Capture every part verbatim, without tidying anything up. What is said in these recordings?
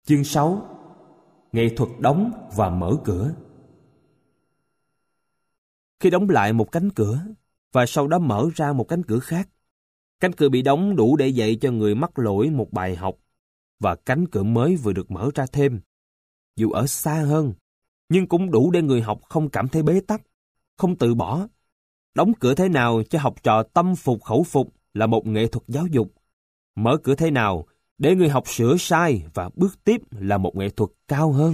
Chương sáu. Nghệ thuật đóng và mở cửa. Khi đóng lại một cánh cửa và sau đó mở ra một cánh cửa khác, cánh cửa bị đóng đủ để dạy cho người mắc lỗi một bài học, và cánh cửa mới vừa được mở ra thêm, dù ở xa hơn, nhưng cũng đủ để người học không cảm thấy bế tắc, không từ bỏ. Đóng cửa thế nào cho học trò tâm phục khẩu phục là một nghệ thuật giáo dục. Mở cửa thế nào để người học sửa sai và bước tiếp là một nghệ thuật cao hơn.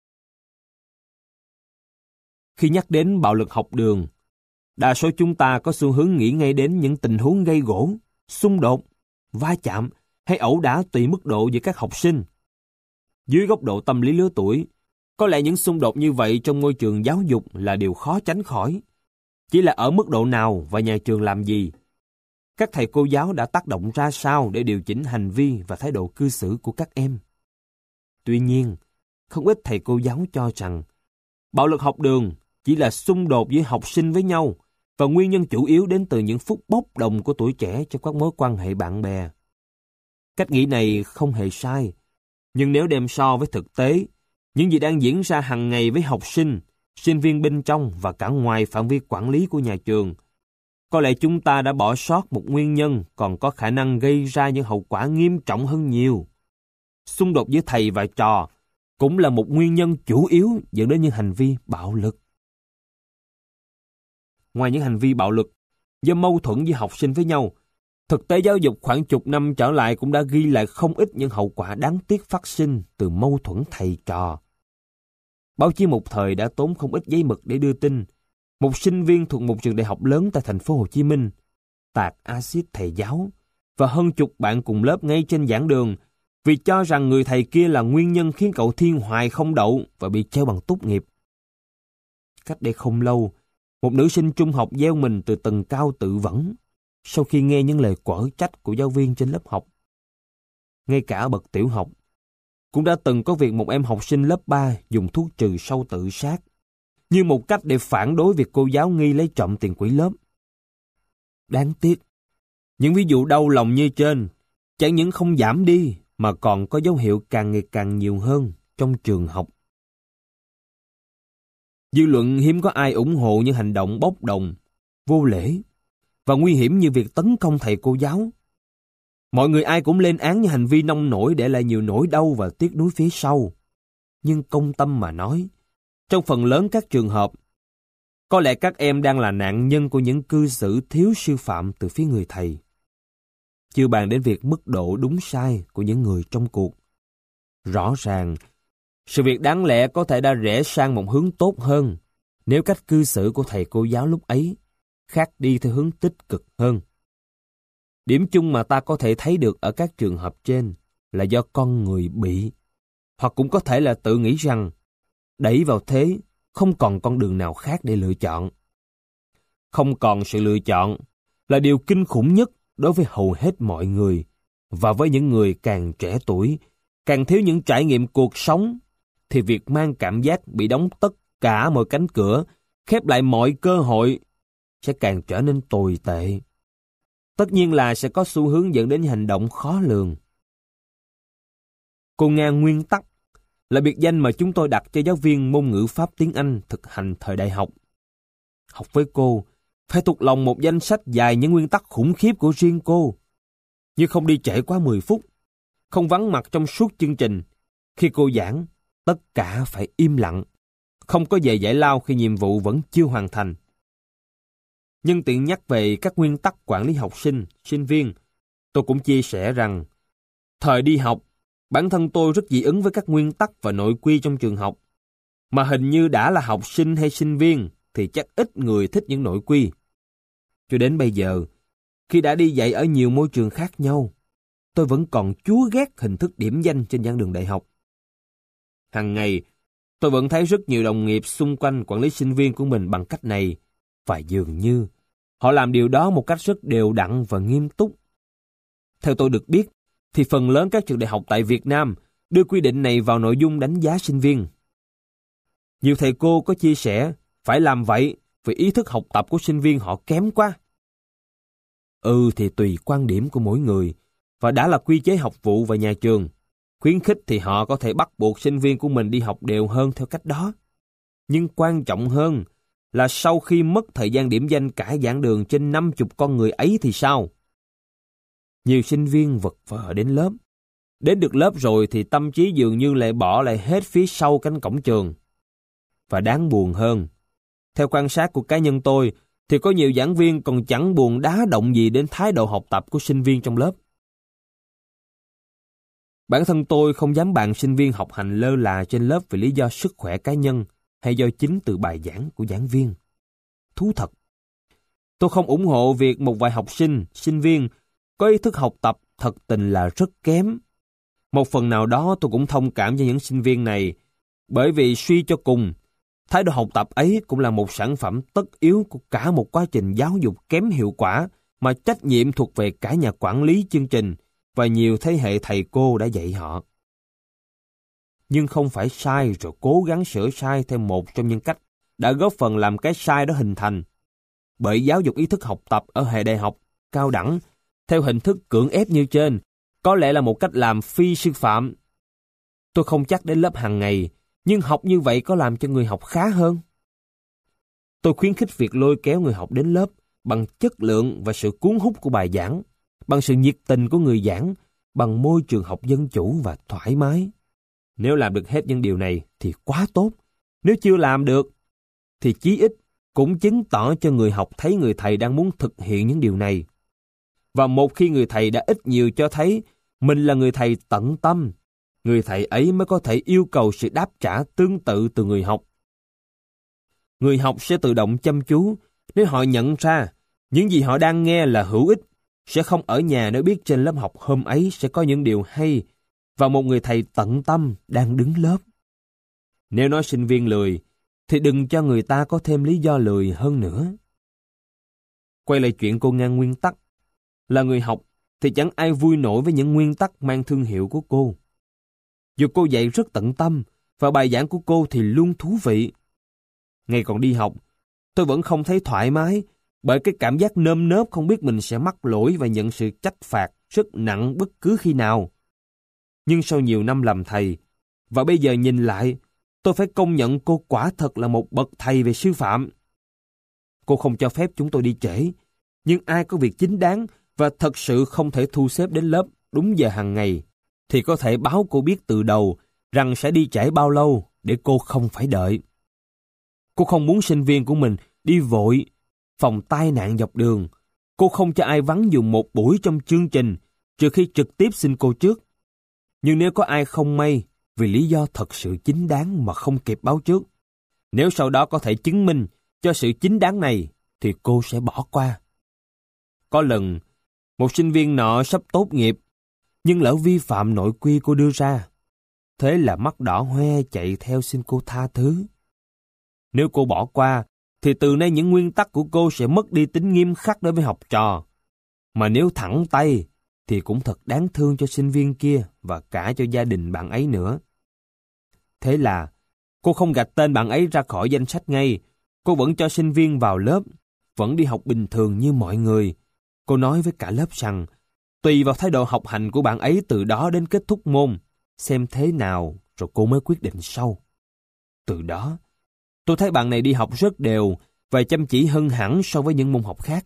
Khi nhắc đến bạo lực học đường, đa số chúng ta có xu hướng nghĩ ngay đến những tình huống gây gổ, xung đột, va chạm hay ẩu đả tùy mức độ giữa các học sinh. Dưới góc độ tâm lý lứa tuổi, có lẽ những xung đột như vậy trong môi trường giáo dục là điều khó tránh khỏi. Chỉ là ở mức độ nào và nhà trường làm gì, các thầy cô giáo đã tác động ra sao để điều chỉnh hành vi và thái độ cư xử của các em. Tuy nhiên, không ít thầy cô giáo cho rằng bạo lực học đường chỉ là xung đột giữa học sinh với nhau và nguyên nhân chủ yếu đến từ những phút bốc đồng của tuổi trẻ trong các mối quan hệ bạn bè. Cách nghĩ này không hề sai, nhưng nếu đem so với thực tế, những gì đang diễn ra hàng ngày với học sinh, sinh viên bên trong và cả ngoài phạm vi quản lý của nhà trường, có lẽ chúng ta đã bỏ sót một nguyên nhân còn có khả năng gây ra những hậu quả nghiêm trọng hơn nhiều. Xung đột giữa thầy và trò cũng là một nguyên nhân chủ yếu dẫn đến những hành vi bạo lực. Ngoài những hành vi bạo lực do mâu thuẫn giữa học sinh với nhau, thực tế giáo dục khoảng chục năm trở lại cũng đã ghi lại không ít những hậu quả đáng tiếc phát sinh từ mâu thuẫn thầy trò. Báo chí một thời đã tốn không ít giấy mực để đưa tin một sinh viên thuộc một trường đại học lớn tại thành phố Hồ Chí Minh tạt axit thầy giáo và hơn chục bạn cùng lớp ngay trên giảng đường vì cho rằng người thầy kia là nguyên nhân khiến cậu Thiên Hoài không đậu và bị treo bằng tốt nghiệp. Cách đây không lâu, một nữ sinh trung học gieo mình từ tầng cao tự vẫn sau khi nghe những lời quở trách của giáo viên trên lớp học. Ngay cả ở bậc tiểu học, cũng đã từng có việc một em học sinh lớp ba dùng thuốc trừ sâu tự sát như một cách để phản đối việc cô giáo nghi lấy trộm tiền quỹ lớp. Đáng tiếc, những ví dụ đau lòng như trên chẳng những không giảm đi mà còn có dấu hiệu càng ngày càng nhiều hơn trong trường học. Dư luận hiếm có ai ủng hộ những hành động bốc đồng, vô lễ và nguy hiểm như việc tấn công thầy cô giáo. Mọi người ai cũng lên án những hành vi nông nổi để lại nhiều nỗi đau và tiếc nuối phía sau. Nhưng công tâm mà nói, trong phần lớn các trường hợp, có lẽ các em đang là nạn nhân của những cư xử thiếu sư phạm từ phía người thầy. Chưa bàn đến việc mức độ đúng sai của những người trong cuộc. Rõ ràng, sự việc đáng lẽ có thể đã rẽ sang một hướng tốt hơn nếu cách cư xử của thầy cô giáo lúc ấy khác đi theo hướng tích cực hơn. Điểm chung mà ta có thể thấy được ở các trường hợp trên là do con người bị, hoặc cũng có thể là tự nghĩ rằng đẩy vào thế không còn con đường nào khác để lựa chọn. Không còn sự lựa chọn là điều kinh khủng nhất đối với hầu hết mọi người, và với những người càng trẻ tuổi, càng thiếu những trải nghiệm cuộc sống, thì việc mang cảm giác bị đóng tất cả mọi cánh cửa, khép lại mọi cơ hội, sẽ càng trở nên tồi tệ. Tất nhiên là sẽ có xu hướng dẫn đến hành động khó lường. Cô ngang nguyên tắc là biệt danh mà chúng tôi đặt cho giáo viên môn ngữ pháp tiếng Anh thực hành thời đại học. Học với cô, phải thuộc lòng một danh sách dài những nguyên tắc khủng khiếp của riêng cô, như không đi trễ quá mười phút, không vắng mặt trong suốt chương trình. Khi cô giảng, tất cả phải im lặng, không có giày giải lao khi nhiệm vụ vẫn chưa hoàn thành. Nhân tiện nhắc về các nguyên tắc quản lý học sinh, sinh viên, tôi cũng chia sẻ rằng, thời đi học, bản thân tôi rất dị ứng với các nguyên tắc và nội quy trong trường học, mà hình như đã là học sinh hay sinh viên thì chắc ít người thích những nội quy. Cho đến bây giờ, khi đã đi dạy ở nhiều môi trường khác nhau, tôi vẫn còn chúa ghét hình thức điểm danh trên giảng đường đại học. Hàng ngày, tôi vẫn thấy rất nhiều đồng nghiệp xung quanh quản lý sinh viên của mình bằng cách này, và dường như họ làm điều đó một cách rất đều đặn và nghiêm túc. Theo tôi được biết, thì phần lớn các trường đại học tại Việt Nam đưa quy định này vào nội dung đánh giá sinh viên. Nhiều thầy cô có chia sẻ phải làm vậy vì ý thức học tập của sinh viên họ kém quá. Ừ thì tùy quan điểm của mỗi người, và đã là quy chế học vụ và nhà trường, Khuyến khích thì họ có thể bắt buộc sinh viên của mình đi học đều hơn theo cách đó. Nhưng quan trọng hơn là sau khi mất thời gian điểm danh cả giảng đường trên năm mươi con người ấy thì sao? Nhiều sinh viên vật vờ đến lớp. Đến được lớp rồi thì tâm trí dường như lại bỏ lại hết phía sau cánh cổng trường. Và đáng buồn hơn, theo quan sát của cá nhân tôi, thì có nhiều giảng viên còn chẳng buồn đá động gì đến thái độ học tập của sinh viên trong lớp. Bản thân tôi không dám bàn sinh viên học hành lơ là trên lớp vì lý do sức khỏe cá nhân hay do chính từ bài giảng của giảng viên. Thú thật, tôi không ủng hộ việc một vài học sinh, sinh viên có ý thức học tập thật tình là rất kém. Một phần nào đó tôi cũng thông cảm cho những sinh viên này, bởi vì suy cho cùng, thái độ học tập ấy cũng là một sản phẩm tất yếu của cả một quá trình giáo dục kém hiệu quả mà trách nhiệm thuộc về cả nhà quản lý chương trình và nhiều thế hệ thầy cô đã dạy họ. Nhưng không phải sai rồi cố gắng sửa sai theo một trong những cách đã góp phần làm cái sai đó hình thành. Bởi giáo dục ý thức học tập ở hệ đại học, cao đẳng, theo hình thức cưỡng ép như trên, có lẽ là một cách làm phi sư phạm. Tôi không chắc đến lớp hàng ngày, nhưng học như vậy có làm cho người học khá hơn. Tôi khuyến khích việc lôi kéo người học đến lớp bằng chất lượng và sự cuốn hút của bài giảng, bằng sự nhiệt tình của người giảng, bằng môi trường học dân chủ và thoải mái. Nếu làm được hết những điều này thì quá tốt. Nếu chưa làm được, thì chí ít cũng chứng tỏ cho người học thấy người thầy đang muốn thực hiện những điều này. Và một khi người thầy đã ít nhiều cho thấy mình là người thầy tận tâm, người thầy ấy mới có thể yêu cầu sự đáp trả tương tự từ người học. Người học sẽ tự động chăm chú nếu họ nhận ra những gì họ đang nghe là hữu ích, sẽ không ở nhà nếu biết trên lớp học hôm ấy sẽ có những điều hay và một người thầy tận tâm đang đứng lớp. Nếu nói sinh viên lười, thì đừng cho người ta có thêm lý do lười hơn nữa. Quay lại chuyện cô ngang nguyên tắc. Là người học thì chẳng ai vui nổi với những nguyên tắc mang thương hiệu của cô. Dù cô dạy rất tận tâm và bài giảng của cô thì luôn thú vị. Ngày còn đi học, tôi vẫn không thấy thoải mái bởi cái cảm giác nơm nớp không biết mình sẽ mắc lỗi và nhận sự trách phạt rất nặng bất cứ khi nào. Nhưng sau nhiều năm làm thầy, và bây giờ nhìn lại, tôi phải công nhận cô quả thật là một bậc thầy về sư phạm. Cô không cho phép chúng tôi đi trễ, nhưng ai có việc chính đáng và thật sự không thể thu xếp đến lớp đúng giờ hàng ngày, thì có thể báo cô biết từ đầu rằng sẽ đi trễ bao lâu để cô không phải đợi. Cô không muốn sinh viên của mình đi vội, phòng tai nạn dọc đường. Cô không cho ai vắng dùng một buổi trong chương trình, trừ khi trực tiếp xin cô trước. Nhưng nếu có ai không may, vì lý do thật sự chính đáng mà không kịp báo trước, nếu sau đó có thể chứng minh cho sự chính đáng này, thì cô sẽ bỏ qua. Có lần, một sinh viên nọ sắp tốt nghiệp, nhưng lỡ vi phạm nội quy cô đưa ra. Thế là mắt đỏ hoe chạy theo xin cô tha thứ. Nếu cô bỏ qua, thì từ nay những nguyên tắc của cô sẽ mất đi tính nghiêm khắc đối với học trò. Mà nếu thẳng tay, thì cũng thật đáng thương cho sinh viên kia và cả cho gia đình bạn ấy nữa. Thế là, cô không gạch tên bạn ấy ra khỏi danh sách ngay. Cô vẫn cho sinh viên vào lớp, vẫn đi học bình thường như mọi người. Cô nói với cả lớp rằng, tùy vào thái độ học hành của bạn ấy từ đó đến kết thúc môn, xem thế nào rồi cô mới quyết định sau. Từ đó, tôi thấy bạn này đi học rất đều và chăm chỉ hơn hẳn so với những môn học khác.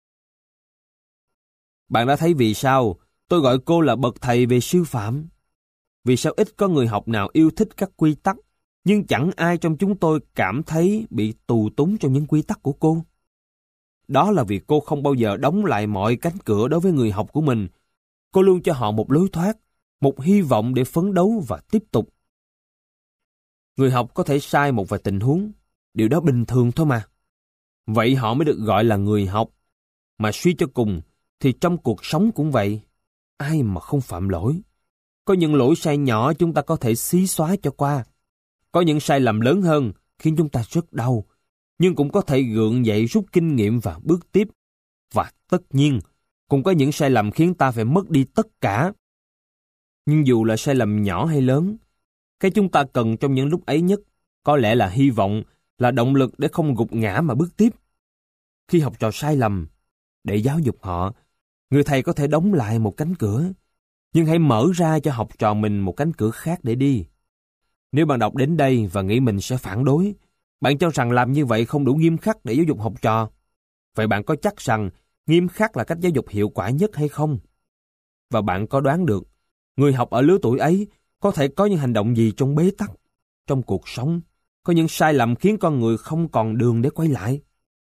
Bạn đã thấy vì sao tôi gọi cô là bậc thầy về sư phạm? Vì sao ít có người học nào yêu thích các quy tắc, nhưng chẳng ai trong chúng tôi cảm thấy bị tù túng trong những quy tắc của cô? Đó là vì cô không bao giờ đóng lại mọi cánh cửa đối với người học của mình. Cô luôn cho họ một lối thoát, một hy vọng để phấn đấu và tiếp tục. Người học có thể sai một vài tình huống, điều đó bình thường thôi mà. Vậy họ mới được gọi là người học. Mà suy cho cùng, thì trong cuộc sống cũng vậy. Ai mà không phạm lỗi? Có những lỗi sai nhỏ chúng ta có thể xí xóa cho qua. Có những sai lầm lớn hơn khiến chúng ta rất đau, nhưng cũng có thể gượng dậy rút kinh nghiệm và bước tiếp. Và tất nhiên, cũng có những sai lầm khiến ta phải mất đi tất cả. Nhưng dù là sai lầm nhỏ hay lớn, cái chúng ta cần trong những lúc ấy nhất có lẽ là hy vọng, là động lực để không gục ngã mà bước tiếp. Khi học trò sai lầm, để giáo dục họ, người thầy có thể đóng lại một cánh cửa. Nhưng hãy mở ra cho học trò mình một cánh cửa khác để đi. Nếu bạn đọc đến đây và nghĩ mình sẽ phản đối, bạn cho rằng làm như vậy không đủ nghiêm khắc để giáo dục học trò. Vậy bạn có chắc rằng nghiêm khắc là cách giáo dục hiệu quả nhất hay không? Và bạn có đoán được, người học ở lứa tuổi ấy có thể có những hành động gì trong bế tắc, trong cuộc sống, có những sai lầm khiến con người không còn đường để quay lại?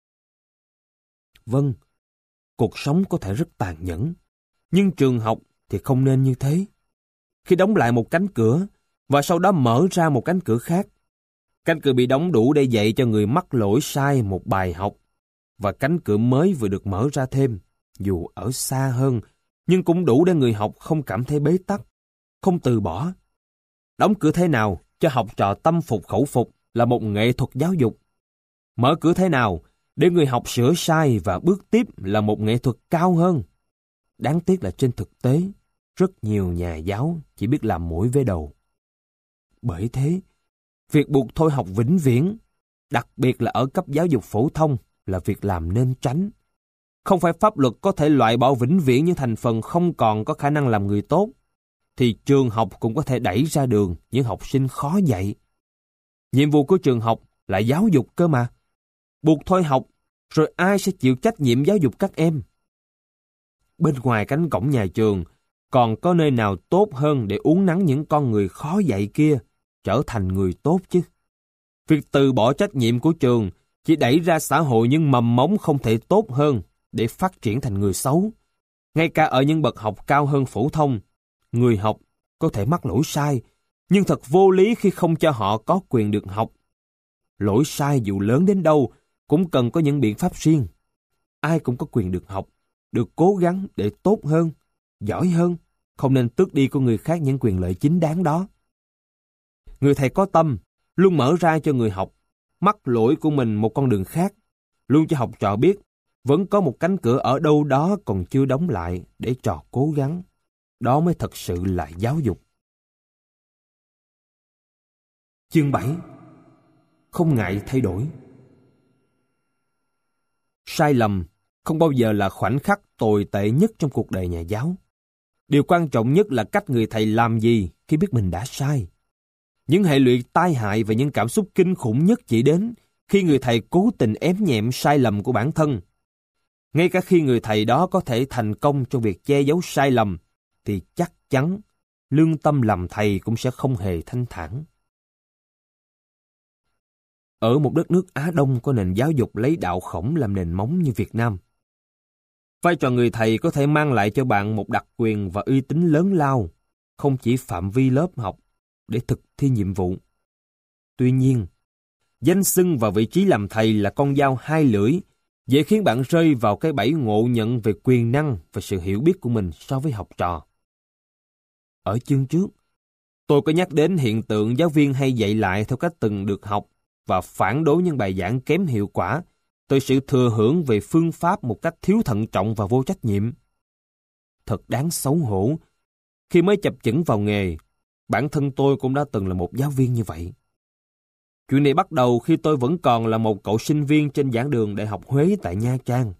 Vâng, cuộc sống có thể rất tàn nhẫn, nhưng trường học thì không nên như thế. Khi đóng lại một cánh cửa, và sau đó mở ra một cánh cửa khác, cánh cửa bị đóng đủ để dạy cho người mắc lỗi sai một bài học, và cánh cửa mới vừa được mở ra thêm, dù ở xa hơn, nhưng cũng đủ để người học không cảm thấy bế tắc, không từ bỏ. Đóng cửa thế nào cho học trò tâm phục khẩu phục là một nghệ thuật giáo dục. Mở cửa thế nào để người học sửa sai và bước tiếp là một nghệ thuật cao hơn. Đáng tiếc là trên thực tế, rất nhiều nhà giáo chỉ biết làm mũi với đầu. Bởi thế, việc buộc thôi học vĩnh viễn, đặc biệt là ở cấp giáo dục phổ thông, là việc làm nên tránh. Không phải pháp luật có thể loại bỏ vĩnh viễn những thành phần không còn có khả năng làm người tốt, thì trường học cũng có thể đẩy ra đường những học sinh khó dạy. Nhiệm vụ của trường học là giáo dục cơ mà. Buộc thôi học, rồi ai sẽ chịu trách nhiệm giáo dục các em? Bên ngoài cánh cổng nhà trường, còn có nơi nào tốt hơn để uốn nắn những con người khó dạy kia trở thành người tốt chứ? Việc từ bỏ trách nhiệm của trường chỉ đẩy ra xã hội những mầm mống không thể tốt hơn để phát triển thành người xấu. Ngay cả ở những bậc học cao hơn phổ thông, người học có thể mắc lỗi sai, nhưng thật vô lý khi không cho họ có quyền được học. Lỗi sai dù lớn đến đâu cũng cần có những biện pháp riêng. Ai cũng có quyền được học, được cố gắng để tốt hơn, giỏi hơn, không nên tước đi của người khác những quyền lợi chính đáng đó. Người thầy có tâm luôn mở ra cho người học mắc lỗi của mình một con đường khác, luôn cho học trò biết vẫn có một cánh cửa ở đâu đó còn chưa đóng lại để trò cố gắng. Đó mới thật sự là giáo dục. Chương bảy. Không ngại thay đổi. Sai lầm không bao giờ là khoảnh khắc tồi tệ nhất trong cuộc đời nhà giáo. Điều quan trọng nhất là cách người thầy làm gì khi biết mình đã sai. Những hệ lụy tai hại và những cảm xúc kinh khủng nhất chỉ đến khi người thầy cố tình ém nhẹm sai lầm của bản thân. Ngay cả khi người thầy đó có thể thành công trong việc che giấu sai lầm, thì chắc chắn lương tâm làm thầy cũng sẽ không hề thanh thản. Ở một đất nước Á Đông có nền giáo dục lấy đạo khổng làm nền móng như Việt Nam, vai trò người thầy có thể mang lại cho bạn một đặc quyền và uy tín lớn lao, không chỉ phạm vi lớp học để thực thi nhiệm vụ. Tuy nhiên, danh xưng và vị trí làm thầy là con dao hai lưỡi, dễ khiến bạn rơi vào cái bẫy ngộ nhận về quyền năng và sự hiểu biết của mình so với học trò. Ở chương trước, tôi có nhắc đến hiện tượng giáo viên hay dạy lại theo cách từng được học và phản đối những bài giảng kém hiệu quả từ sự thừa hưởng về phương pháp một cách thiếu thận trọng và vô trách nhiệm. Thật đáng xấu hổ, khi mới chập chững vào nghề, bản thân tôi cũng đã từng là một giáo viên như vậy. Chuyện này bắt đầu khi tôi vẫn còn là một cậu sinh viên trên giảng đường Đại học Huế tại Nha Trang.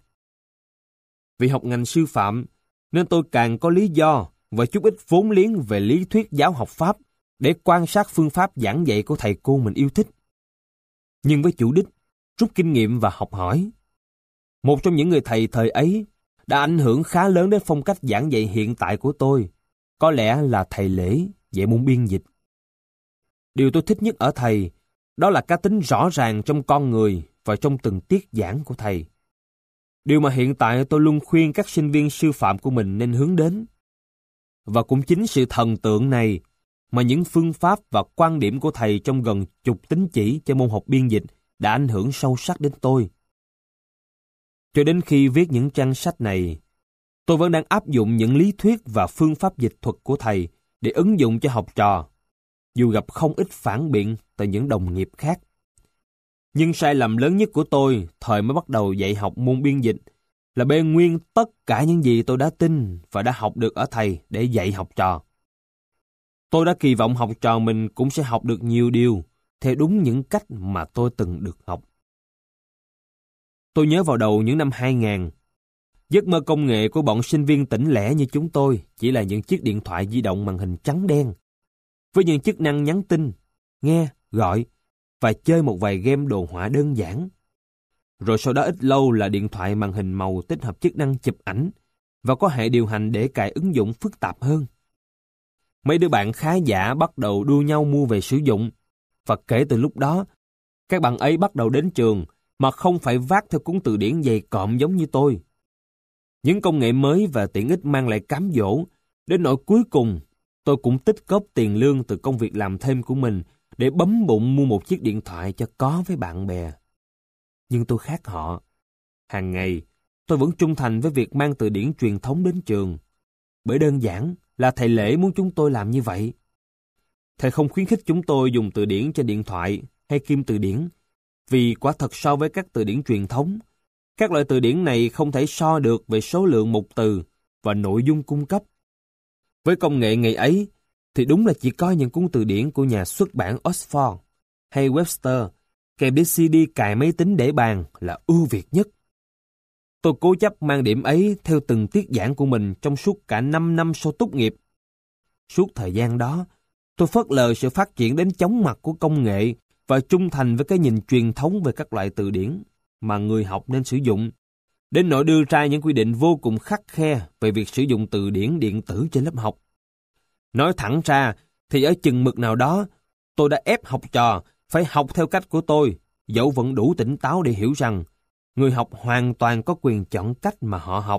Vì học ngành sư phạm, nên tôi càng có lý do và chút ít vốn liếng về lý thuyết giáo học Pháp để quan sát phương pháp giảng dạy của thầy cô mình yêu thích. Nhưng với chủ đích, rút kinh nghiệm và học hỏi. Một trong những người thầy thời ấy đã ảnh hưởng khá lớn đến phong cách giảng dạy hiện tại của tôi, có lẽ là thầy Lễ dạy môn biên dịch. Điều tôi thích nhất ở thầy, đó là cá tính rõ ràng trong con người và trong từng tiết giảng của thầy. Điều mà hiện tại tôi luôn khuyên các sinh viên sư phạm của mình nên hướng đến. Và cũng chính sự thần tượng này mà những phương pháp và quan điểm của thầy trong gần chục tín chỉ cho môn học biên dịch đã ảnh hưởng sâu sắc đến tôi. Cho đến khi viết những trang sách này, tôi vẫn đang áp dụng những lý thuyết và phương pháp dịch thuật của thầy để ứng dụng cho học trò, dù gặp không ít phản biện từ những đồng nghiệp khác. Nhưng sai lầm lớn nhất của tôi thời mới bắt đầu dạy học môn biên dịch là bê nguyên tất cả những gì tôi đã tin và đã học được ở thầy để dạy học trò. Tôi đã kỳ vọng học trò mình cũng sẽ học được nhiều điều theo đúng những cách mà tôi từng được học. Tôi nhớ vào đầu những năm hai nghìn, Giấc mơ công nghệ của bọn sinh viên tỉnh lẻ như chúng tôi chỉ là những chiếc điện thoại di động màn hình trắng đen, với những chức năng nhắn tin, nghe, gọi và chơi một vài game đồ họa đơn giản. Rồi sau đó ít lâu là điện thoại màn hình màu tích hợp chức năng chụp ảnh và có hệ điều hành để cài ứng dụng phức tạp hơn. Mấy đứa bạn khá giả bắt đầu đua nhau mua về sử dụng, và kể từ lúc đó, các bạn ấy bắt đầu đến trường mà không phải vác theo cuốn từ điển dày cộm giống như tôi. Những công nghệ mới và tiện ích mang lại cám dỗ, đến nỗi cuối cùng tôi cũng tích góp tiền lương từ công việc làm thêm của mình để bấm bụng mua một chiếc điện thoại cho có với bạn bè. Nhưng tôi khác họ. Hàng ngày, tôi vẫn trung thành với việc mang từ điển truyền thống đến trường, bởi đơn giản là thầy Lễ muốn chúng tôi làm như vậy. Thầy không khuyến khích chúng tôi dùng từ điển trên điện thoại hay kim từ điển, vì quả thật so với các từ điển truyền thống, các loại từ điển này không thể so được về số lượng mục từ và nội dung cung cấp. Với công nghệ ngày ấy, thì đúng là chỉ có những cuốn từ điển của nhà xuất bản Oxford hay Webster kèm đến xê đê cài máy tính để bàn là ưu việt nhất. Tôi cố chấp mang điểm ấy theo từng tiết giảng của mình trong suốt cả năm năm sau tốt nghiệp. Suốt thời gian đó, tôi phớt lờ sự phát triển đến chóng mặt của công nghệ và trung thành với cái nhìn truyền thống về các loại từ điển mà người học nên sử dụng, đến nỗi đưa ra những quy định vô cùng khắt khe về việc sử dụng từ điển điện tử trên lớp học. Nói thẳng ra, thì ở chừng mực nào đó, tôi đã ép học trò phải học theo cách của tôi, dẫu vẫn đủ tỉnh táo để hiểu rằng người học hoàn toàn có quyền chọn cách mà họ học.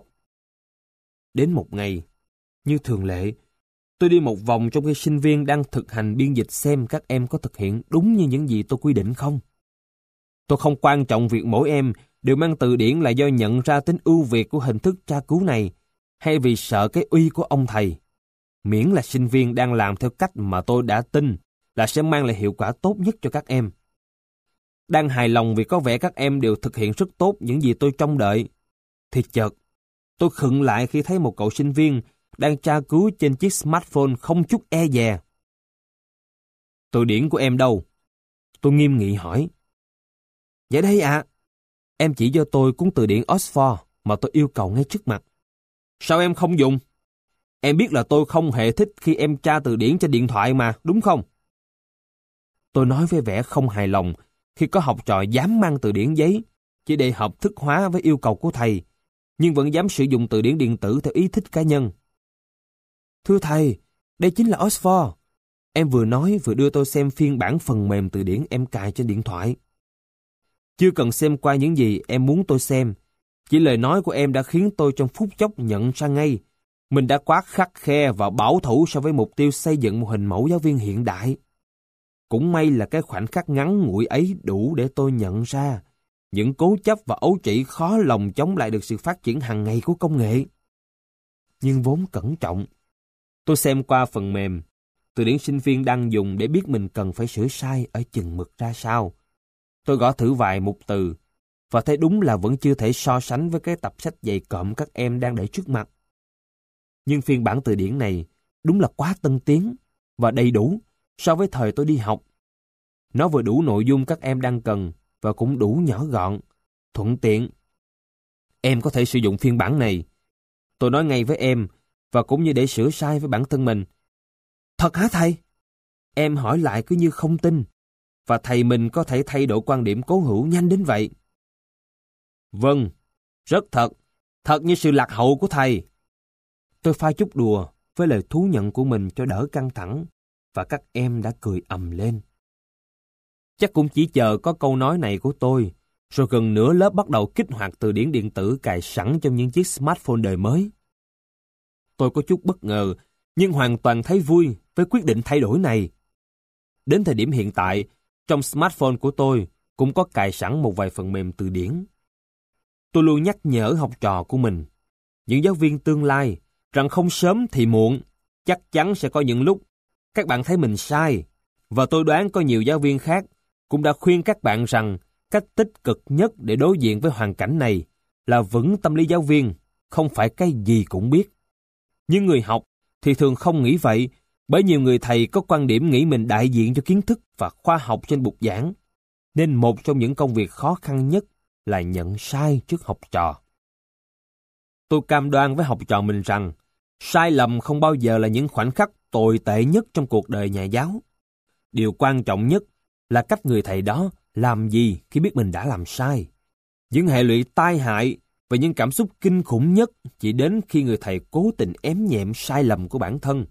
Đến một ngày, như thường lệ, tôi đi một vòng trong khi sinh viên đang thực hành biên dịch xem các em có thực hiện đúng như những gì tôi quy định không. Tôi không quan trọng việc mỗi em đều mang từ điển là do nhận ra tính ưu việt của hình thức tra cứu này, hay vì sợ cái uy của ông thầy. Miễn là sinh viên đang làm theo cách mà tôi đã tin là sẽ mang lại hiệu quả tốt nhất cho các em. Đang hài lòng vì có vẻ các em đều thực hiện rất tốt những gì tôi trông đợi, thì chợt, tôi khựng lại khi thấy một cậu sinh viên đang tra cứu trên chiếc smartphone không chút e dè. Từ điển của em đâu? Tôi nghiêm nghị hỏi. Dạ đây ạ. À. Em chỉ cho tôi cuốn từ điển Oxford mà tôi yêu cầu ngay trước mặt. Sao em không dùng? Em biết là tôi không hề thích khi em tra từ điển trên điện thoại mà, đúng không? Tôi nói với vẻ không hài lòng khi có học trò dám mang từ điển giấy chỉ để hợp thức hóa với yêu cầu của thầy, nhưng vẫn dám sử dụng từ điển điện tử theo ý thích cá nhân. Thưa thầy, đây chính là Oxford. Em vừa nói vừa đưa tôi xem phiên bản phần mềm từ điển em cài trên điện thoại. Chưa cần xem qua những gì em muốn tôi xem, chỉ lời nói của em đã khiến tôi trong phút chốc nhận ra ngay mình đã quá khắt khe và bảo thủ so với mục tiêu xây dựng một hình mẫu giáo viên hiện đại. Cũng may là cái khoảnh khắc ngắn ngủi ấy đủ để tôi nhận ra những cố chấp và ấu trĩ khó lòng chống lại được sự phát triển hàng ngày của công nghệ. Nhưng vốn cẩn trọng, tôi xem qua phần mềm từ điển sinh viên đang dùng để biết mình cần phải sửa sai ở chừng mực ra sao. Tôi gõ thử vài mục từ và thấy đúng là vẫn chưa thể so sánh với cái tập sách dày cộm các em đang để trước mặt. Nhưng phiên bản từ điển này đúng là quá tân tiến và đầy đủ so với thời tôi đi học. Nó vừa đủ nội dung các em đang cần và cũng đủ nhỏ gọn, thuận tiện. Em có thể sử dụng phiên bản này. Tôi nói ngay với em và cũng như để sửa sai với bản thân mình. Thật hả thầy? Em hỏi lại cứ như không tin, và thầy mình có thể thay đổi quan điểm cố hữu nhanh đến vậy. Vâng, rất thật, thật như sự lạc hậu của thầy. Tôi pha chút đùa với lời thú nhận của mình cho đỡ căng thẳng, và các em đã cười ầm lên. Chắc cũng chỉ chờ có câu nói này của tôi, rồi gần nửa lớp bắt đầu kích hoạt từ điển điện tử cài sẵn trong những chiếc smartphone đời mới. Tôi có chút bất ngờ, nhưng hoàn toàn thấy vui với quyết định thay đổi này. Đến thời điểm hiện tại, trong smartphone của tôi cũng có cài sẵn một vài phần mềm từ điển. Tôi luôn nhắc nhở học trò của mình, những giáo viên tương lai, rằng không sớm thì muộn, chắc chắn sẽ có những lúc các bạn thấy mình sai, và tôi đoán có nhiều giáo viên khác cũng đã khuyên các bạn rằng cách tích cực nhất để đối diện với hoàn cảnh này là vững tâm lý giáo viên, không phải cái gì cũng biết. Nhưng người học thì thường không nghĩ vậy, bởi nhiều người thầy có quan điểm nghĩ mình đại diện cho kiến thức và khoa học trên bục giảng, nên một trong những công việc khó khăn nhất là nhận sai trước học trò. Tôi cam đoan với học trò mình rằng sai lầm không bao giờ là những khoảnh khắc tồi tệ nhất trong cuộc đời nhà giáo. Điều quan trọng nhất là cách người thầy đó làm gì khi biết mình đã làm sai. Những hệ lụy tai hại và những cảm xúc kinh khủng nhất chỉ đến khi người thầy cố tình ém nhẹm sai lầm của bản thân.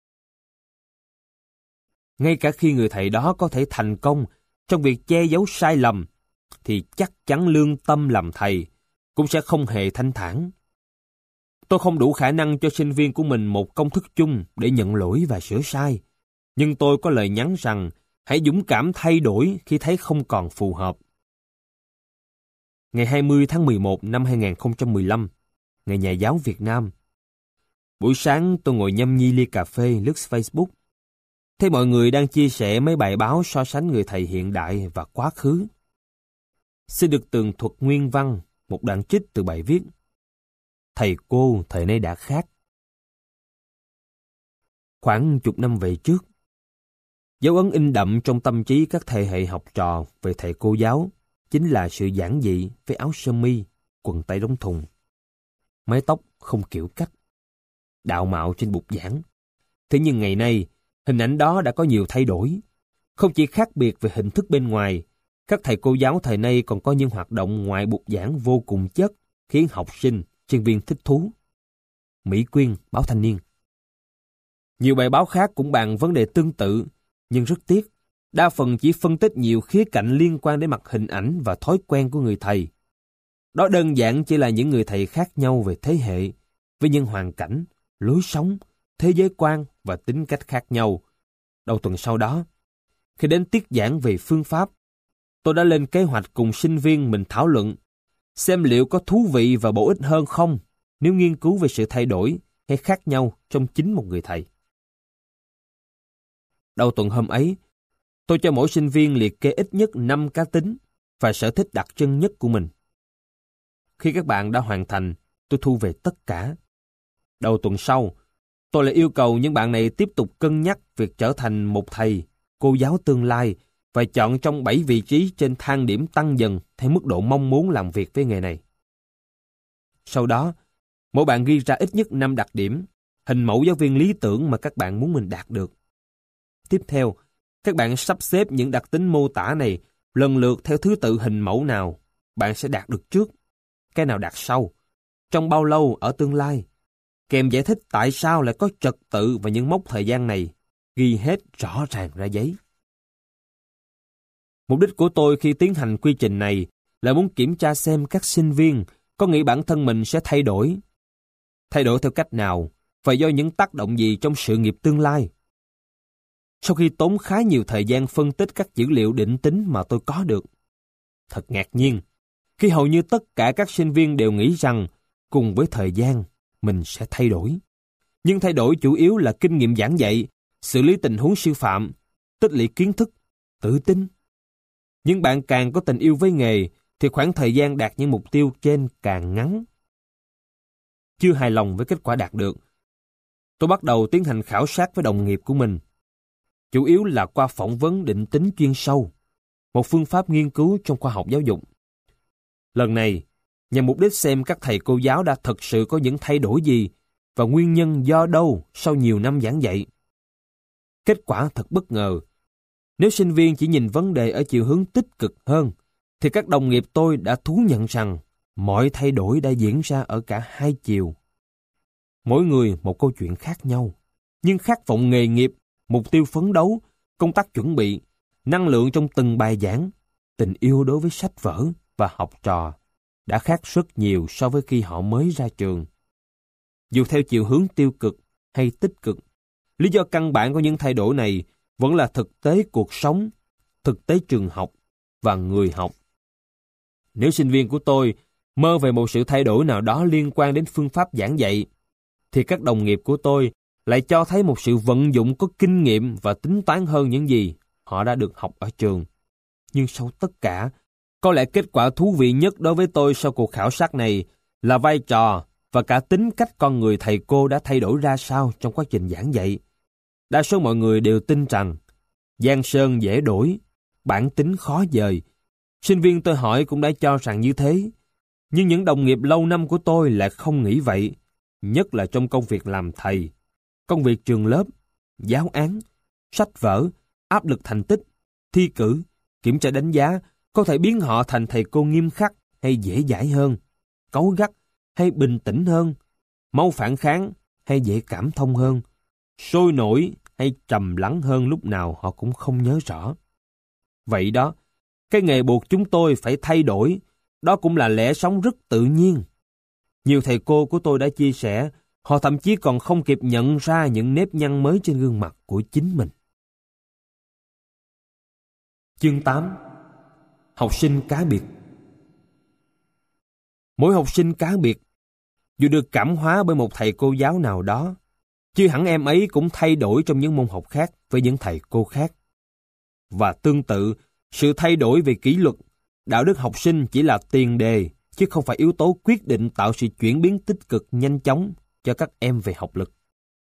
Ngay cả khi người thầy đó có thể thành công trong việc che giấu sai lầm, thì chắc chắn lương tâm làm thầy cũng sẽ không hề thanh thản. Tôi không đủ khả năng cho sinh viên của mình một công thức chung để nhận lỗi và sửa sai, nhưng tôi có lời nhắn rằng hãy dũng cảm thay đổi khi thấy không còn phù hợp. Ngày hai mươi tháng mười một năm hai nghìn không trăm mười lăm, Ngày Nhà giáo Việt Nam. Buổi sáng tôi ngồi nhâm nhi ly cà phê lướt Facebook. Thấy mọi người đang chia sẻ mấy bài báo so sánh người thầy hiện đại và quá khứ. Xin được tường thuật nguyên văn một đoạn trích từ bài viết Thầy cô thời nay đã khác. Khoảng chục năm về trước, dấu ấn in đậm trong tâm trí các thế hệ học trò về thầy cô giáo chính là sự giản dị với áo sơ mi, quần tây đóng thùng, mái tóc không kiểu cách, đạo mạo trên bục giảng. Thế nhưng ngày nay, hình ảnh đó đã có nhiều thay đổi. Không chỉ khác biệt về hình thức bên ngoài, các thầy cô giáo thời nay còn có những hoạt động ngoài bục giảng vô cùng chất, khiến học sinh, sinh viên thích thú. Mỹ Quyên, báo Thanh niên. Nhiều bài báo khác cũng bàn vấn đề tương tự, nhưng rất tiếc, đa phần chỉ phân tích nhiều khía cạnh liên quan đến mặt hình ảnh và thói quen của người thầy. Đó đơn giản chỉ là những người thầy khác nhau về thế hệ, với những hoàn cảnh, lối sống, thế giới quan và tính cách khác nhau. Đầu tuần sau đó, khi đến tiết giảng về phương pháp, tôi đã lên kế hoạch cùng sinh viên mình thảo luận xem liệu có thú vị và bổ ích hơn không nếu nghiên cứu về sự thay đổi hay khác nhau trong chính một người thầy. Đầu tuần hôm ấy, tôi cho mỗi sinh viên liệt kê ít nhất năm cá tính và sở thích đặc trưng nhất của mình. Khi các bạn đã hoàn thành, tôi thu về tất cả. Đầu tuần sau, tôi lại yêu cầu những bạn này tiếp tục cân nhắc việc trở thành một thầy, cô giáo tương lai và chọn trong bảy vị trí trên thang điểm tăng dần theo mức độ mong muốn làm việc với nghề này. Sau đó, mỗi bạn ghi ra ít nhất năm đặc điểm, hình mẫu giáo viên lý tưởng mà các bạn muốn mình đạt được. Tiếp theo, các bạn sắp xếp những đặc tính mô tả này lần lượt theo thứ tự hình mẫu nào bạn sẽ đạt được trước, cái nào đạt sau, trong bao lâu ở tương lai, kèm giải thích tại sao lại có trật tự và những mốc thời gian này, ghi hết rõ ràng ra giấy. Mục đích của tôi khi tiến hành quy trình này là muốn kiểm tra xem các sinh viên có nghĩ bản thân mình sẽ thay đổi. Thay đổi theo cách nào và do những tác động gì trong sự nghiệp tương lai. Sau khi tốn khá nhiều thời gian phân tích các dữ liệu định tính mà tôi có được, thật ngạc nhiên khi hầu như tất cả các sinh viên đều nghĩ rằng cùng với thời gian mình sẽ thay đổi. Nhưng thay đổi chủ yếu là kinh nghiệm giảng dạy, xử lý tình huống sư phạm, tích lũy kiến thức, tự tin. Nhưng bạn càng có tình yêu với nghề thì khoảng thời gian đạt những mục tiêu trên càng ngắn. Chưa hài lòng với kết quả đạt được, tôi bắt đầu tiến hành khảo sát với đồng nghiệp của mình. Chủ yếu là qua phỏng vấn định tính chuyên sâu, một phương pháp nghiên cứu trong khoa học giáo dục. Lần này, nhằm mục đích xem các thầy cô giáo đã thực sự có những thay đổi gì và nguyên nhân do đâu sau nhiều năm giảng dạy. Kết quả thật bất ngờ. Nếu sinh viên chỉ nhìn vấn đề ở chiều hướng tích cực hơn, thì các đồng nghiệp tôi đã thú nhận rằng mọi thay đổi đã diễn ra ở cả hai chiều. Mỗi người một câu chuyện khác nhau, nhưng khát vọng nghề nghiệp, mục tiêu phấn đấu, công tác chuẩn bị, năng lượng trong từng bài giảng, tình yêu đối với sách vở và học trò đã khác rất nhiều so với khi họ mới ra trường. Dù theo chiều hướng tiêu cực hay tích cực, lý do căn bản của những thay đổi này vẫn là thực tế cuộc sống, thực tế trường học và người học. Nếu sinh viên của tôi mơ về một sự thay đổi nào đó liên quan đến phương pháp giảng dạy, thì các đồng nghiệp của tôi lại cho thấy một sự vận dụng có kinh nghiệm và tính toán hơn những gì họ đã được học ở trường. Nhưng sau tất cả, có lẽ kết quả thú vị nhất đối với tôi sau cuộc khảo sát này là vai trò và cả tính cách con người thầy cô đã thay đổi ra sao trong quá trình giảng dạy. Đa số mọi người đều tin rằng giang sơn dễ đổi, bản tính khó dời. Sinh viên tôi hỏi cũng đã cho rằng như thế. Nhưng những đồng nghiệp lâu năm của tôi lại không nghĩ vậy, nhất là trong công việc làm thầy, công việc trường lớp, giáo án, sách vở, áp lực thành tích, thi cử, kiểm tra đánh giá có thể biến họ thành thầy cô nghiêm khắc hay dễ dãi hơn, cáu gắt hay bình tĩnh hơn, mau phản kháng hay dễ cảm thông hơn, sôi nổi hay trầm lắng hơn lúc nào họ cũng không nhớ rõ. Vậy đó, cái nghề buộc chúng tôi phải thay đổi, đó cũng là lẽ sống rất tự nhiên. Nhiều thầy cô của tôi đã chia sẻ, họ thậm chí còn không kịp nhận ra những nếp nhăn mới trên gương mặt của chính mình. Chương tám. Học sinh cá biệt. Mỗi học sinh cá biệt, dù được cảm hóa bởi một thầy cô giáo nào đó, chứ hẳn em ấy cũng thay đổi trong những môn học khác với những thầy cô khác. Và tương tự, sự thay đổi về kỷ luật, đạo đức học sinh chỉ là tiền đề, chứ không phải yếu tố quyết định tạo sự chuyển biến tích cực nhanh chóng cho các em về học lực.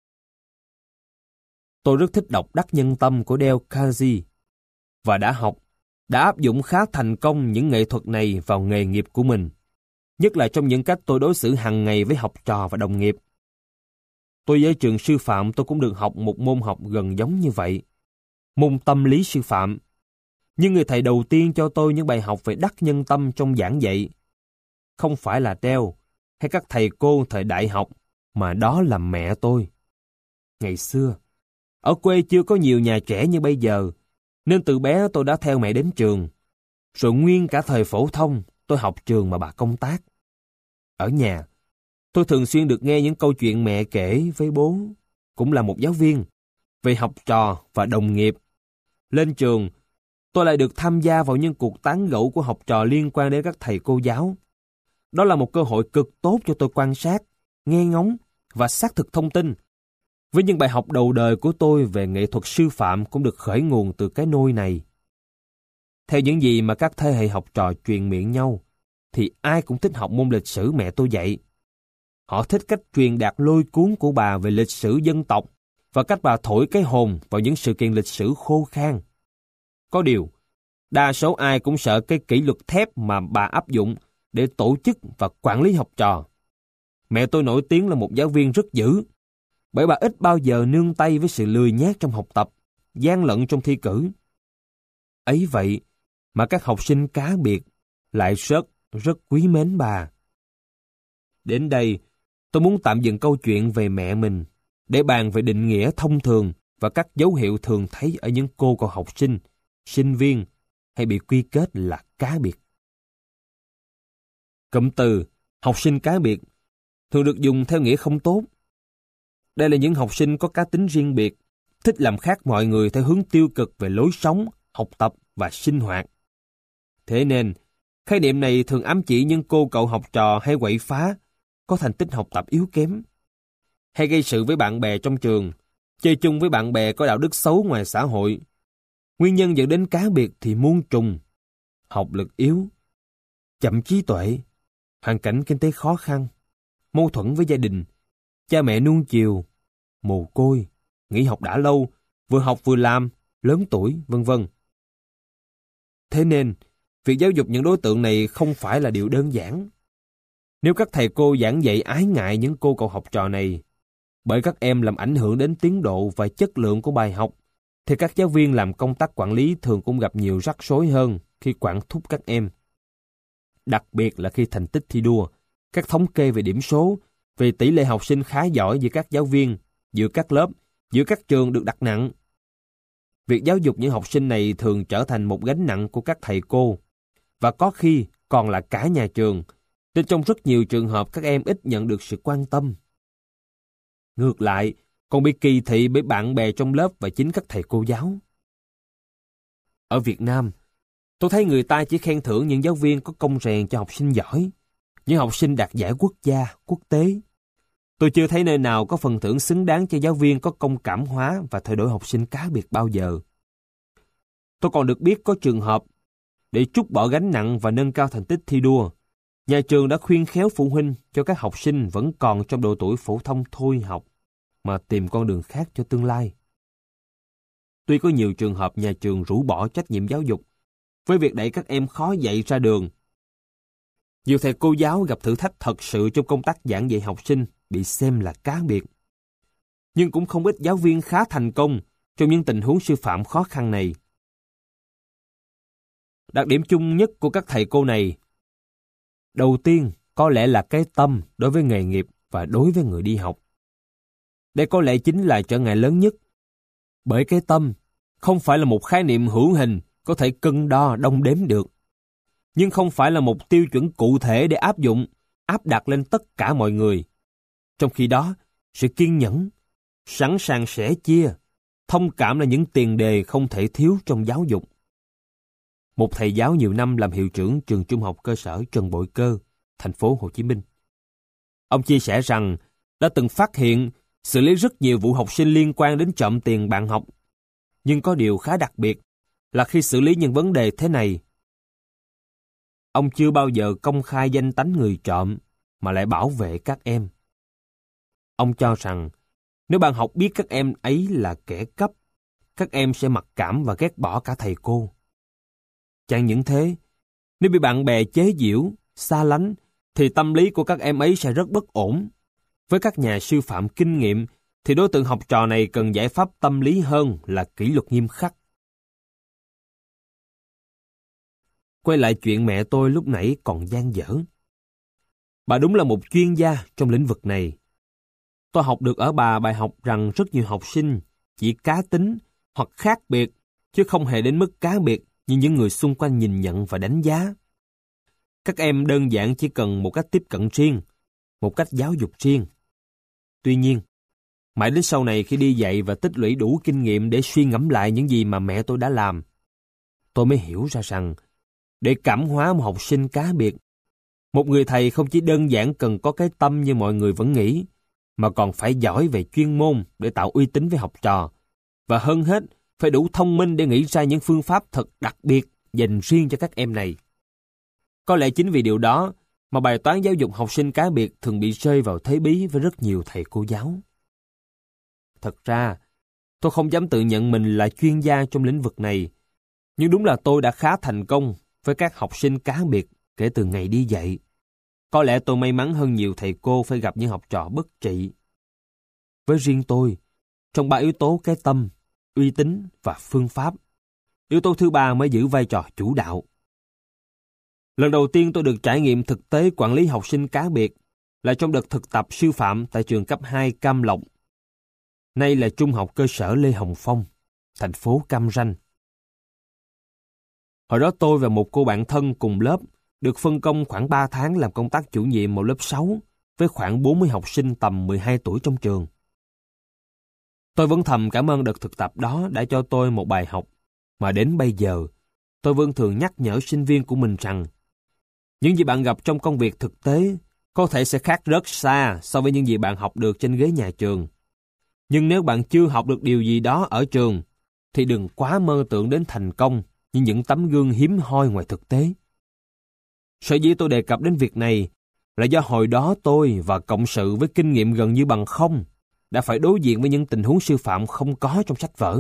Tôi rất thích đọc Đắc Nhân Tâm của Dale Carnegie và đã học, đã áp dụng khá thành công những nghệ thuật này vào nghề nghiệp của mình, nhất là trong những cách tôi đối xử hàng ngày với học trò và đồng nghiệp. Tôi với trường sư phạm tôi cũng được học một môn học gần giống như vậy, môn tâm lý sư phạm. Nhưng người thầy đầu tiên cho tôi những bài học về đắc nhân tâm trong giảng dạy không phải là Dale hay các thầy cô thời đại học, mà đó là mẹ tôi. Ngày xưa, ở quê chưa có nhiều nhà trẻ như bây giờ, nên từ bé tôi đã theo mẹ đến trường. Rồi nguyên cả thời phổ thông, tôi học trường mà bà công tác. Ở nhà, tôi thường xuyên được nghe những câu chuyện mẹ kể với bố, cũng là một giáo viên, về học trò và đồng nghiệp. Lên trường, tôi lại được tham gia vào những cuộc tán gẫu của học trò liên quan đến các thầy cô giáo. Đó là một cơ hội cực tốt cho tôi quan sát, nghe ngóng và xác thực thông tin. Với những bài học đầu đời của tôi về nghệ thuật sư phạm cũng được khởi nguồn từ cái nôi này. Theo những gì mà các thế hệ học trò truyền miệng nhau, thì ai cũng thích học môn lịch sử mẹ tôi dạy. Họ thích cách truyền đạt lôi cuốn của bà về lịch sử dân tộc và cách bà thổi cái hồn vào những sự kiện lịch sử khô khan. Có điều, đa số ai cũng sợ cái kỷ luật thép mà bà áp dụng để tổ chức và quản lý học trò. Mẹ tôi nổi tiếng là một giáo viên rất dữ, bởi bà ít bao giờ nương tay với sự lười nhác trong học tập, gian lận trong thi cử. Ấy vậy mà các học sinh cá biệt lại rất, rất quý mến bà. Đến đây, tôi muốn tạm dừng câu chuyện về mẹ mình, để bàn về định nghĩa thông thường và các dấu hiệu thường thấy ở những cô cậu học sinh, sinh viên hay bị quy kết là cá biệt. Cụm từ học sinh cá biệt thường được dùng theo nghĩa không tốt. Đây là những học sinh có cá tính riêng biệt, thích làm khác mọi người theo hướng tiêu cực về lối sống, học tập và sinh hoạt. Thế nên, khái niệm này thường ám chỉ những cô cậu học trò hay quậy phá, có thành tích học tập yếu kém, hay gây sự với bạn bè trong trường, chơi chung với bạn bè có đạo đức xấu ngoài xã hội. Nguyên nhân dẫn đến cá biệt thì muôn trùng: học lực yếu, chậm trí tuệ, hoàn cảnh kinh tế khó khăn, mâu thuẫn với gia đình, cha mẹ nuông chiều, mồ côi, nghỉ học đã lâu, vừa học vừa làm, lớn tuổi, vân vân. Thế nên, việc giáo dục những đối tượng này không phải là điều đơn giản. Nếu các thầy cô giảng dạy ái ngại những cô cậu học trò này, bởi các em làm ảnh hưởng đến tiến độ và chất lượng của bài học, thì các giáo viên làm công tác quản lý thường cũng gặp nhiều rắc rối hơn khi quản thúc các em. Đặc biệt là khi thành tích thi đua, các thống kê về điểm số, về tỷ lệ học sinh khá giỏi giữa các giáo viên, giữa các lớp, giữa các trường được đặt nặng. Việc giáo dục những học sinh này thường trở thành một gánh nặng của các thầy cô, và có khi còn là cả nhà trường, nên trong rất nhiều trường hợp các em ít nhận được sự quan tâm. Ngược lại, còn bị kỳ thị bởi bạn bè trong lớp và chính các thầy cô giáo. Ở Việt Nam, tôi thấy người ta chỉ khen thưởng những giáo viên có công rèn cho học sinh giỏi, những học sinh đạt giải quốc gia, quốc tế. Tôi chưa thấy nơi nào có phần thưởng xứng đáng cho giáo viên có công cảm hóa và thay đổi học sinh cá biệt bao giờ. Tôi còn được biết có trường hợp, để trút bỏ gánh nặng và nâng cao thành tích thi đua, nhà trường đã khuyên khéo phụ huynh cho các học sinh vẫn còn trong độ tuổi phổ thông thôi học, mà tìm con đường khác cho tương lai. Tuy có nhiều trường hợp nhà trường rũ bỏ trách nhiệm giáo dục với việc đẩy các em khó dạy ra đường, Nhiều thầy cô giáo gặp thử thách thật sự trong công tác giảng dạy học sinh bị xem là cá biệt. Nhưng cũng không ít giáo viên khá thành công trong những tình huống sư phạm khó khăn này. Đặc điểm chung nhất của các thầy cô này, đầu tiên có lẽ là cái tâm đối với nghề nghiệp và đối với người đi học. Đây có lẽ chính là trở ngại lớn nhất. Bởi cái tâm không phải là một khái niệm hữu hình có thể cân đo đong đếm được, nhưng không phải là một tiêu chuẩn cụ thể để áp dụng, áp đặt lên tất cả mọi người. Trong khi đó, sự kiên nhẫn, sẵn sàng sẻ chia, thông cảm là những tiền đề không thể thiếu trong giáo dục. Một thầy giáo nhiều năm làm hiệu trưởng trường trung học cơ sở Trần Bội Cơ, thành phố Hồ Chí Minh. Ông chia sẻ rằng đã từng phát hiện xử lý rất nhiều vụ học sinh liên quan đến trộm tiền bạn học. Nhưng có điều khá đặc biệt là khi xử lý những vấn đề thế này, ông chưa bao giờ công khai danh tánh người trộm mà lại bảo vệ các em. Ông cho rằng nếu bạn học biết các em ấy là kẻ cắp, các em sẽ mặc cảm và ghét bỏ cả thầy cô. Chẳng những thế, nếu bị bạn bè chế giễu, xa lánh, thì tâm lý của các em ấy sẽ rất bất ổn. Với các nhà sư phạm kinh nghiệm, thì đối tượng học trò này cần giải pháp tâm lý hơn là kỷ luật nghiêm khắc. Quay lại chuyện mẹ tôi lúc nãy còn dang dở. Bà đúng là một chuyên gia trong lĩnh vực này. Tôi học được ở bà bài học rằng rất nhiều học sinh chỉ cá tính hoặc khác biệt, chứ không hề đến mức cá biệt như những người xung quanh nhìn nhận và đánh giá. Các em đơn giản chỉ cần một cách tiếp cận riêng, một cách giáo dục riêng. Tuy nhiên, mãi đến sau này khi đi dạy và tích lũy đủ kinh nghiệm để suy ngẫm lại những gì mà mẹ tôi đã làm, tôi mới hiểu ra rằng để cảm hóa một học sinh cá biệt, một người thầy không chỉ đơn giản cần có cái tâm như mọi người vẫn nghĩ, mà còn phải giỏi về chuyên môn để tạo uy tín với học trò, và hơn hết, phải đủ thông minh để nghĩ ra những phương pháp thật đặc biệt dành riêng cho các em này. Có lẽ chính vì điều đó mà bài toán giáo dục học sinh cá biệt thường bị rơi vào thế bí với rất nhiều thầy cô giáo. Thật ra, tôi không dám tự nhận mình là chuyên gia trong lĩnh vực này, nhưng đúng là tôi đã khá thành công với các học sinh cá biệt kể từ ngày đi dạy. Có lẽ tôi may mắn hơn nhiều thầy cô phải gặp những học trò bất trị. Với riêng tôi, trong ba yếu tố cái tâm, uy tín và phương pháp, yếu tố thứ ba mới giữ vai trò chủ đạo. Lần đầu tiên tôi được trải nghiệm thực tế quản lý học sinh cá biệt là trong đợt thực tập sư phạm tại trường cấp hai Cam Lộc, nay là Trung học cơ sở Lê Hồng Phong, thành phố Cam Ranh. Hồi đó tôi và một cô bạn thân cùng lớp được phân công khoảng ba tháng làm công tác chủ nhiệm một lớp sáu với khoảng bốn mươi học sinh tầm mười hai tuổi trong trường. Tôi vẫn thầm cảm ơn đợt thực tập đó đã cho tôi một bài học mà đến bây giờ tôi vẫn thường nhắc nhở sinh viên của mình rằng những gì bạn gặp trong công việc thực tế có thể sẽ khác rất xa so với những gì bạn học được trên ghế nhà trường. Nhưng nếu bạn chưa học được điều gì đó ở trường, thì đừng quá mơ tưởng đến thành công như những tấm gương hiếm hoi ngoài thực tế. Sở dĩ tôi đề cập đến việc này là do hồi đó tôi và cộng sự với kinh nghiệm gần như bằng không đã phải đối diện với những tình huống sư phạm không có trong sách vở.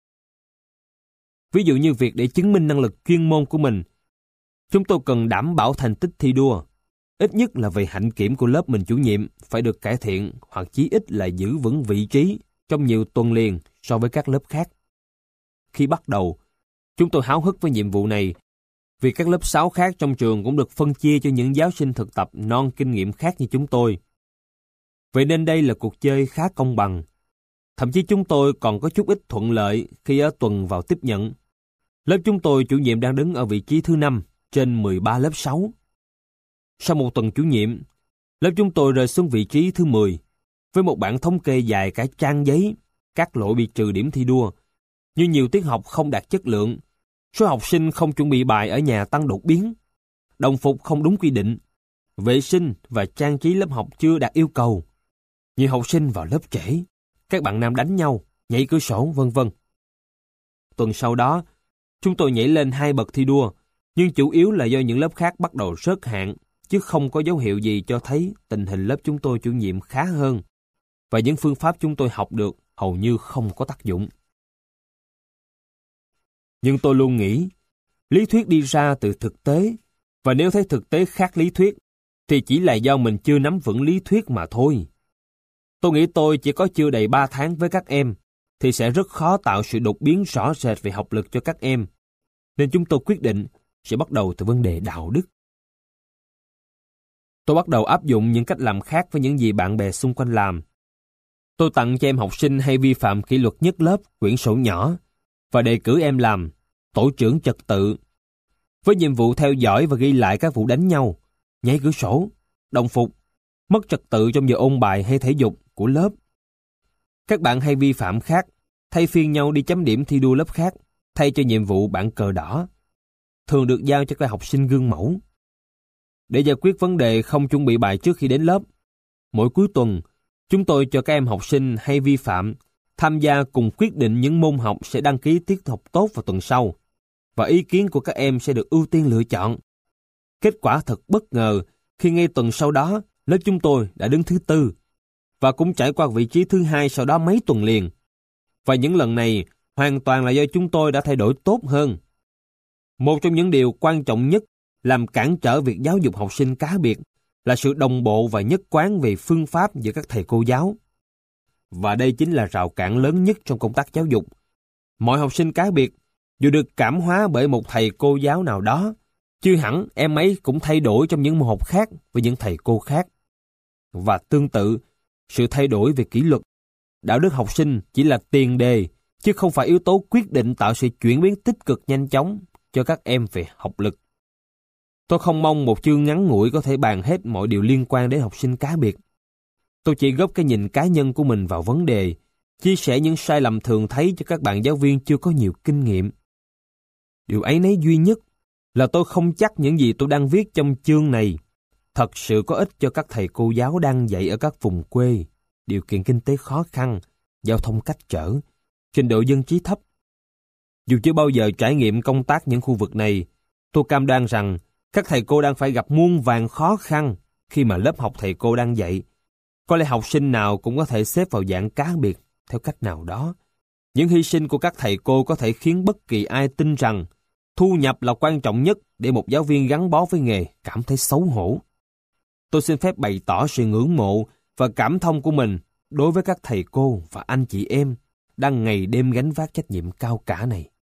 Ví dụ như việc để chứng minh năng lực chuyên môn của mình, chúng tôi cần đảm bảo thành tích thi đua, ít nhất là về hạnh kiểm của lớp mình chủ nhiệm phải được cải thiện hoặc chí ít là giữ vững vị trí trong nhiều tuần liền so với các lớp khác. Khi bắt đầu, chúng tôi háo hức với nhiệm vụ này vì các lớp sáu khác trong trường cũng được phân chia cho những giáo sinh thực tập non kinh nghiệm khác như chúng tôi. Vậy nên đây là cuộc chơi khá công bằng. Thậm chí chúng tôi còn có chút ít thuận lợi khi ở tuần vào tiếp nhận. Lớp chúng tôi chủ nhiệm đang đứng ở vị trí thứ năm trên mười ba lớp sáu. Sau một tuần chủ nhiệm, lớp chúng tôi rơi xuống vị trí thứ mười, với một bảng thống kê dài cả trang giấy, các lỗi bị trừ điểm thi đua, như nhiều tiết học không đạt chất lượng, số học sinh không chuẩn bị bài ở nhà tăng đột biến, đồng phục không đúng quy định, vệ sinh và trang trí lớp học chưa đạt yêu cầu, nhiều học sinh vào lớp trễ, các bạn nam đánh nhau, nhảy cửa sổ, vân vân. Tuần sau đó, chúng tôi nhảy lên hai bậc thi đua, nhưng chủ yếu là do những lớp khác bắt đầu rớt hạng, chứ không có dấu hiệu gì cho thấy tình hình lớp chúng tôi chủ nhiệm khá hơn, và những phương pháp chúng tôi học được hầu như không có tác dụng. Nhưng tôi luôn nghĩ, lý thuyết đi ra từ thực tế, Và nếu thấy thực tế khác lý thuyết, thì chỉ là do mình chưa nắm vững lý thuyết mà thôi. Tôi nghĩ tôi chỉ có chưa đầy ba tháng với các em, thì sẽ rất khó tạo sự đột biến rõ rệt về học lực cho các em. Nên chúng tôi quyết định sẽ bắt đầu từ vấn đề đạo đức. Tôi bắt đầu áp dụng những cách làm khác với những gì bạn bè xung quanh làm. Tôi tặng cho em học sinh hay vi phạm kỷ luật nhất lớp quyển sổ nhỏ và đề cử em làm tổ trưởng trật tự, với nhiệm vụ theo dõi và ghi lại các vụ đánh nhau, nhảy cửa sổ, đồng phục, mất trật tự trong giờ ôn bài hay thể dục của lớp. Các bạn hay vi phạm khác, thay phiên nhau đi chấm điểm thi đua lớp khác, thay cho nhiệm vụ bảng cờ đỏ, thường được giao cho các học sinh gương mẫu. Để giải quyết vấn đề không chuẩn bị bài trước khi đến lớp, mỗi cuối tuần, chúng tôi cho các em học sinh hay vi phạm tham gia cùng quyết định những môn học sẽ đăng ký tiết học tốt vào tuần sau, và ý kiến của các em sẽ được ưu tiên lựa chọn. Kết quả thật bất ngờ khi ngay tuần sau đó, lớp chúng tôi đã đứng thứ tư, và cũng trải qua vị trí thứ hai sau đó mấy tuần liền. Và những lần này hoàn toàn là do chúng tôi đã thay đổi tốt hơn. Một trong những điều quan trọng nhất làm cản trở việc giáo dục học sinh cá biệt là sự đồng bộ và nhất quán về phương pháp giữa các thầy cô giáo. Và đây chính là rào cản lớn nhất trong công tác giáo dục. Mọi học sinh cá biệt dù được cảm hóa bởi một thầy cô giáo nào đó, chưa hẳn em ấy cũng thay đổi trong những môn học khác với những thầy cô khác. Và tương tự, sự thay đổi về kỷ luật, đạo đức học sinh chỉ là tiền đề, chứ không phải yếu tố quyết định tạo sự chuyển biến tích cực nhanh chóng cho các em về học lực. Tôi không mong một chương ngắn ngủi có thể bàn hết mọi điều liên quan đến học sinh cá biệt. Tôi chỉ góp cái nhìn cá nhân của mình vào vấn đề, chia sẻ những sai lầm thường thấy cho các bạn giáo viên chưa có nhiều kinh nghiệm. Điều ấy nấy duy nhất là tôi không chắc những gì tôi đang viết trong chương này thật sự có ích cho các thầy cô giáo đang dạy ở các vùng quê, điều kiện kinh tế khó khăn, giao thông cách trở, trình độ dân trí thấp. Dù chưa bao giờ trải nghiệm công tác những khu vực này, tôi cam đoan rằng các thầy cô đang phải gặp muôn vàn khó khăn khi mà lớp học thầy cô đang dạy. Có lẽ học sinh nào cũng có thể xếp vào dạng cá biệt theo cách nào đó. Những hy sinh của các thầy cô có thể khiến bất kỳ ai tin rằng thu nhập là quan trọng nhất để một giáo viên gắn bó với nghề cảm thấy xấu hổ. Tôi xin phép bày tỏ sự ngưỡng mộ và cảm thông của mình đối với các thầy cô và anh chị em đang ngày đêm gánh vác trách nhiệm cao cả này.